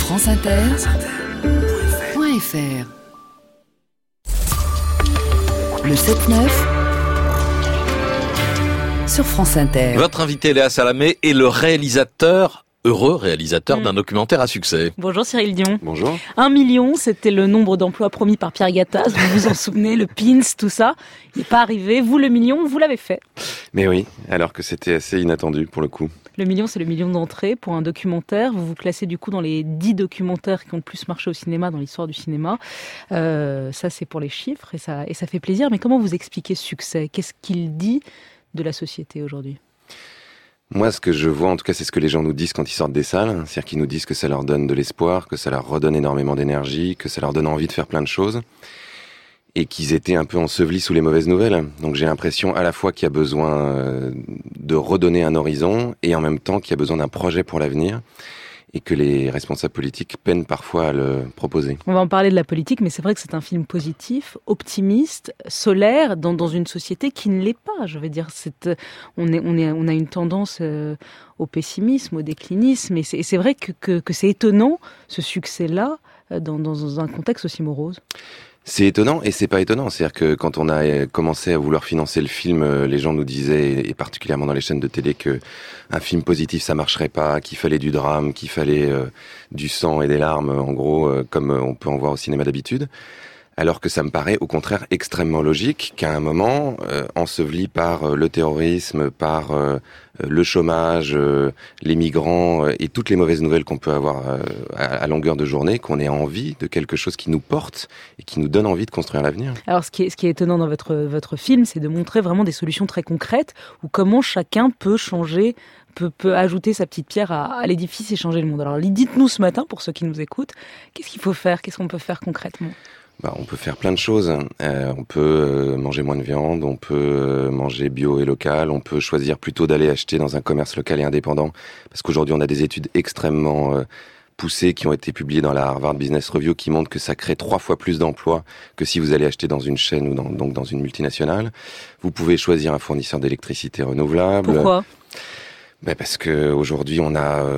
franceinter.fr. Le 7-9 sur France Inter. Votre invité Léa Salamé est le heureux réalisateur d'un documentaire à succès. Bonjour Cyril Dion. Bonjour. 1 million, c'était le nombre d'emplois promis par Pierre Gattaz. Vous vous en souvenez, le pins, tout ça. Il n'est pas arrivé. Vous, le million, vous l'avez fait. Mais oui, alors que c'était assez inattendu pour le coup. Le million, c'est le million d'entrées pour un documentaire. Vous vous classez du coup dans les 10 documentaires qui ont le plus marché au cinéma, dans l'histoire du cinéma. Ça, c'est pour les chiffres et ça fait plaisir. Mais comment vous expliquez ce succès ? Qu'est-ce qu'il dit de la société aujourd'hui ? Moi, ce que je vois, en tout cas, c'est ce que les gens nous disent quand ils sortent des salles. C'est-à-dire qu'ils nous disent que ça leur donne de l'espoir, que ça leur redonne énormément d'énergie, que ça leur donne envie de faire plein de choses. Et qu'ils étaient un peu ensevelis sous les mauvaises nouvelles. Donc j'ai l'impression à la fois qu'il y a besoin de redonner un horizon et en même temps qu'il y a besoin d'un projet pour l'avenir et que les responsables politiques peinent parfois à le proposer. On va en parler de la politique, mais c'est vrai que c'est un film positif, optimiste, solaire, dans une société qui ne l'est pas. Je veux dire, on a une tendance au pessimisme, au déclinisme, et c'est vrai que c'est étonnant, ce succès-là, dans un contexte aussi morose. C'est étonnant et c'est pas étonnant. C'est-à-dire que quand on a commencé à vouloir financer le film, les gens nous disaient, et particulièrement dans les chaînes de télé, que un film positif ça marcherait pas, qu'il fallait du drame, qu'il fallait du sang et des larmes, en gros, comme on peut en voir au cinéma d'habitude. Alors que ça me paraît au contraire extrêmement logique qu'à un moment, enseveli par le terrorisme, par le chômage, les migrants et toutes les mauvaises nouvelles qu'on peut avoir à longueur de journée, qu'on ait envie de quelque chose qui nous porte et qui nous donne envie de construire l'avenir. Alors ce qui est étonnant dans votre film, c'est de montrer vraiment des solutions très concrètes où comment chacun peut changer, peut ajouter sa petite pierre à l'édifice et changer le monde. Alors dites-nous ce matin, pour ceux qui nous écoutent, qu'est-ce qu'il faut faire ? Qu'est-ce qu'on peut faire concrètement ? On peut faire plein de choses. On peut manger moins de viande, on peut manger bio et local, on peut choisir plutôt d'aller acheter dans un commerce local et indépendant. Parce qu'aujourd'hui, on a des études extrêmement poussées qui ont été publiées dans la Harvard Business Review qui montrent que ça crée 3 fois plus d'emplois que si vous allez acheter dans une chaîne ou donc dans une multinationale. Vous pouvez choisir un fournisseur d'électricité renouvelable. Pourquoi ? Parce que aujourd'hui on a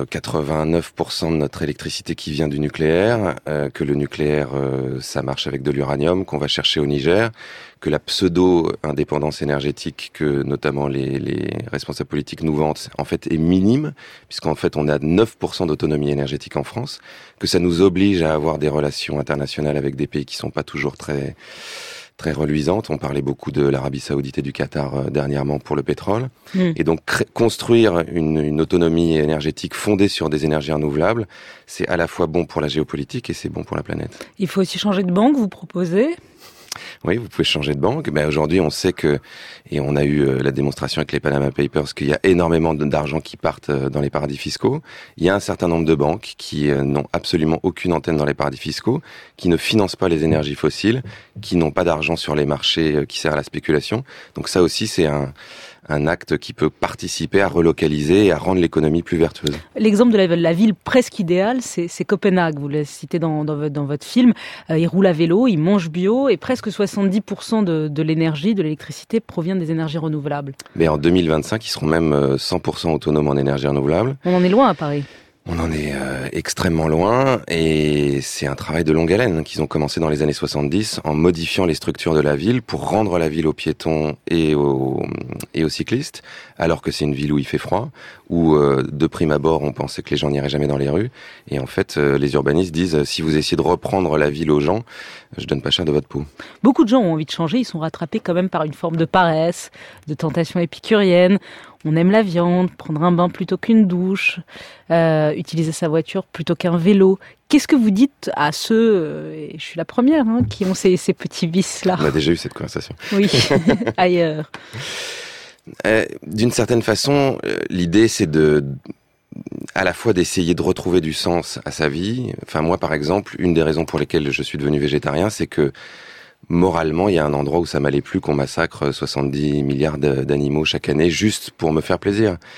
89% de notre électricité qui vient du nucléaire, que le nucléaire ça marche avec de l'uranium qu'on va chercher au Niger, que la pseudo-indépendance énergétique que notamment les responsables politiques nous vantent en fait est minime, puisqu'en fait on a 9% d'autonomie énergétique en France, que ça nous oblige à avoir des relations internationales avec des pays qui sont pas toujours très reluisante. On parlait beaucoup de l'Arabie Saoudite et du Qatar dernièrement pour le pétrole. Et donc, construire une autonomie énergétique fondée sur des énergies renouvelables, c'est à la fois bon pour la géopolitique et c'est bon pour la planète. Il faut aussi changer de banque, vous proposez ? Oui, vous pouvez changer de banque. Aujourd'hui, on sait que, et on a eu la démonstration avec les Panama Papers, qu'il y a énormément d'argent qui partent dans les paradis fiscaux. Il y a un certain nombre de banques qui n'ont absolument aucune antenne dans les paradis fiscaux, qui ne financent pas les énergies fossiles, qui n'ont pas d'argent sur les marchés qui sert à la spéculation. Donc ça aussi, c'est un acte qui peut participer à relocaliser et à rendre l'économie plus vertueuse. L'exemple de la ville presque idéale, c'est Copenhague. Vous le citez dans votre film. Ils roulent à vélo, ils mangent bio et presque 70% de l'énergie, de l'électricité provient des énergies renouvelables. Mais en 2025, ils seront même 100% autonomes en énergie renouvelable. On en est loin à Paris. On en est extrêmement loin et c'est un travail de longue haleine qu'ils ont commencé dans les années 70 en modifiant les structures de la ville pour rendre la ville aux piétons et aux cyclistes, alors que c'est une ville où il fait froid, où de prime abord on pensait que les gens n'iraient jamais dans les rues. Et en fait, les urbanistes disent si vous essayez de reprendre la ville aux gens, je donne pas cher de votre peau. Beaucoup de gens ont envie de changer, ils sont rattrapés quand même par une forme de paresse, de tentation épicurienne. On aime la viande, prendre un bain plutôt qu'une douche, utiliser sa voiture plutôt qu'un vélo. Qu'est-ce que vous dites à ceux, et je suis la première, qui ont ces petits vices-là ? On a déjà eu cette conversation. Oui, ailleurs. D'une certaine façon, l'idée c'est à la fois d'essayer de retrouver du sens à sa vie. Enfin moi par exemple, une des raisons pour lesquelles je suis devenu végétarien, c'est que moralement, il y a un endroit où ça m'allait plus qu'on massacre 70 milliards d'animaux chaque année juste pour me faire plaisir.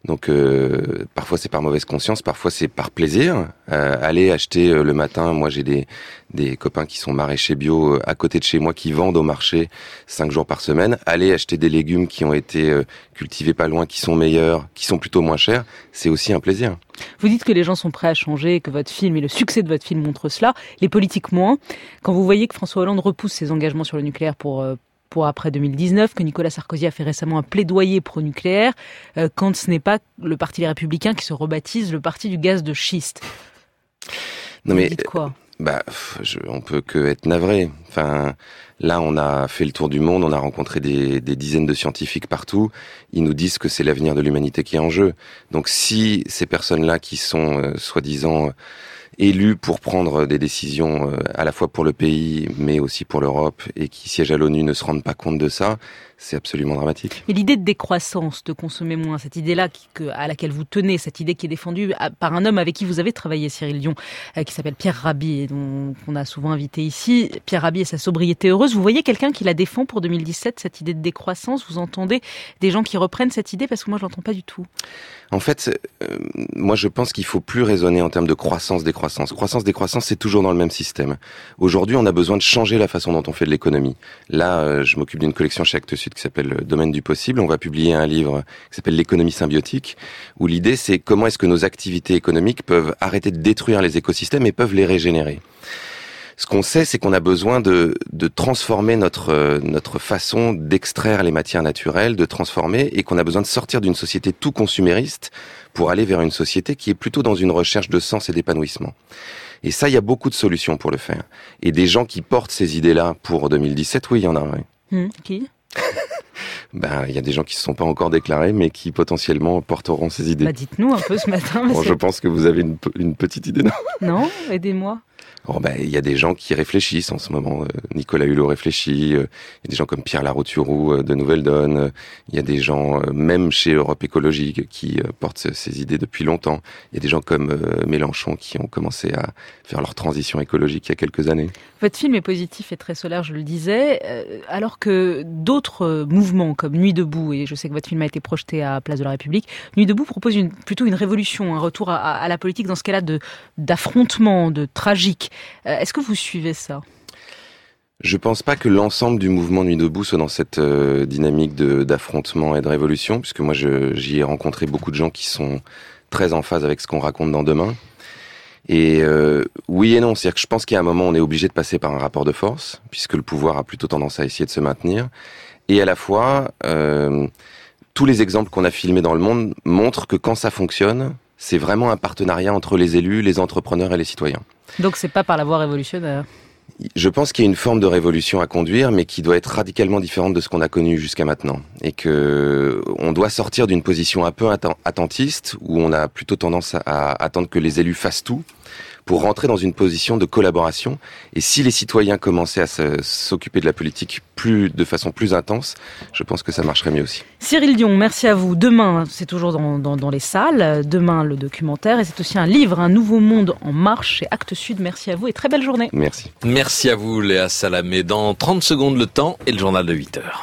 Donc parfois c'est par mauvaise conscience, parfois c'est par plaisir. Aller acheter le matin, moi j'ai des copains qui sont maraîchers bio à côté de chez moi qui vendent au marché 5 jours par semaine. Aller acheter des légumes qui ont été cultivés pas loin, qui sont meilleurs, qui sont plutôt moins chers, c'est aussi un plaisir. Vous dites que les gens sont prêts à changer, que votre film et le succès de votre film montrent cela, les politiques moins. Quand vous voyez que François Hollande repousse ses engagements sur le nucléaire pour après 2019, que Nicolas Sarkozy a fait récemment un plaidoyer pro-nucléaire, quand ce n'est pas le Parti Les Républicains qui se rebaptise le Parti du gaz de schiste. Non vous mais dites quoi ? On peut que être navré. Enfin, là, on a fait le tour du monde, on a rencontré des dizaines de scientifiques partout. Ils nous disent que c'est l'avenir de l'humanité qui est en jeu. Donc, si ces personnes-là qui sont soi-disant élus pour prendre des décisions à la fois pour le pays, mais aussi pour l'Europe, et qui siègent à l'ONU ne se rendent pas compte de ça, c'est absolument dramatique. Et l'idée de décroissance, de consommer moins, cette idée-là à laquelle vous tenez, cette idée qui est défendue par un homme avec qui vous avez travaillé, Cyril Dion, qui s'appelle Pierre Rabhi, et qu'on a souvent invité ici. Pierre Rabhi et sa sobriété heureuse. Vous voyez quelqu'un qui la défend pour 2017, cette idée de décroissance? Vous entendez des gens qui reprennent cette idée? Parce que moi, je l'entends pas du tout. En fait, moi je pense qu'il faut plus raisonner en termes de croissance-décroissance. Croissance-décroissance, c'est toujours dans le même système. Aujourd'hui, on a besoin de changer la façon dont on fait de l'économie. Là, je m'occupe d'une collection chez Actes Sud qui s'appelle Le Domaine du possible. On va publier un livre qui s'appelle L'économie symbiotique, où l'idée c'est comment est-ce que nos activités économiques peuvent arrêter de détruire les écosystèmes et peuvent les régénérer. Ce qu'on sait, c'est qu'on a besoin de transformer notre façon d'extraire les matières naturelles, de transformer, et qu'on a besoin de sortir d'une société tout consumériste pour aller vers une société qui est plutôt dans une recherche de sens et d'épanouissement. Et ça, il y a beaucoup de solutions pour le faire. Et des gens qui portent ces idées-là pour 2017, oui, il y en a. Oui. Qui ? Il y a des gens qui se sont pas encore déclarés, mais qui potentiellement porteront ces idées. Dites-nous un peu ce matin. Bon, je pense que vous avez une petite idée, non ? Non, aidez-moi. Il y a des gens qui réfléchissent en ce moment. Nicolas Hulot réfléchit. Il y a des gens comme Pierre Larouturou de Nouvelle Donne. Il y a des gens, même chez Europe Écologique, qui portent ces idées depuis longtemps. Il y a des gens comme Mélenchon qui ont commencé à faire leur transition écologique il y a quelques années. Votre film est positif et très solaire, je le disais, alors que d'autres mouvements comme Nuit debout, et je sais que votre film a été projeté à Place de la République, Nuit debout propose plutôt une révolution, un retour à la politique dans ce cas-là d'affrontement, de tragique. Est-ce que vous suivez ça ? Je pense pas que l'ensemble du mouvement Nuit debout soit dans cette dynamique d'affrontement et de révolution, puisque moi j'y ai rencontré beaucoup de gens qui sont très en phase avec ce qu'on raconte dans Demain. Et oui et non, c'est-à-dire que je pense qu'il y a un moment où on est obligé de passer par un rapport de force, puisque le pouvoir a plutôt tendance à essayer de se maintenir. Et à la fois, tous les exemples qu'on a filmés dans le monde montrent que quand ça fonctionne, c'est vraiment un partenariat entre les élus, les entrepreneurs et les citoyens. Donc c'est pas par la voie révolutionnaire. Je pense qu'il y a une forme de révolution à conduire, mais qui doit être radicalement différente de ce qu'on a connu jusqu'à maintenant. Et que on doit sortir d'une position un peu attentiste, où on a plutôt tendance à attendre que les élus fassent tout, pour rentrer dans une position de collaboration. Et si les citoyens commençaient à s'occuper de la politique de façon plus intense, je pense que ça marcherait mieux aussi. Cyril Dion, merci à vous. Demain, c'est toujours dans les salles. Demain, le documentaire. Et c'est aussi un livre, Un nouveau monde en marche chez Actes Sud. Merci à vous et très belle journée. Merci. Merci à vous, Léa Salamé. Dans 30 secondes, le temps et le journal de 8h.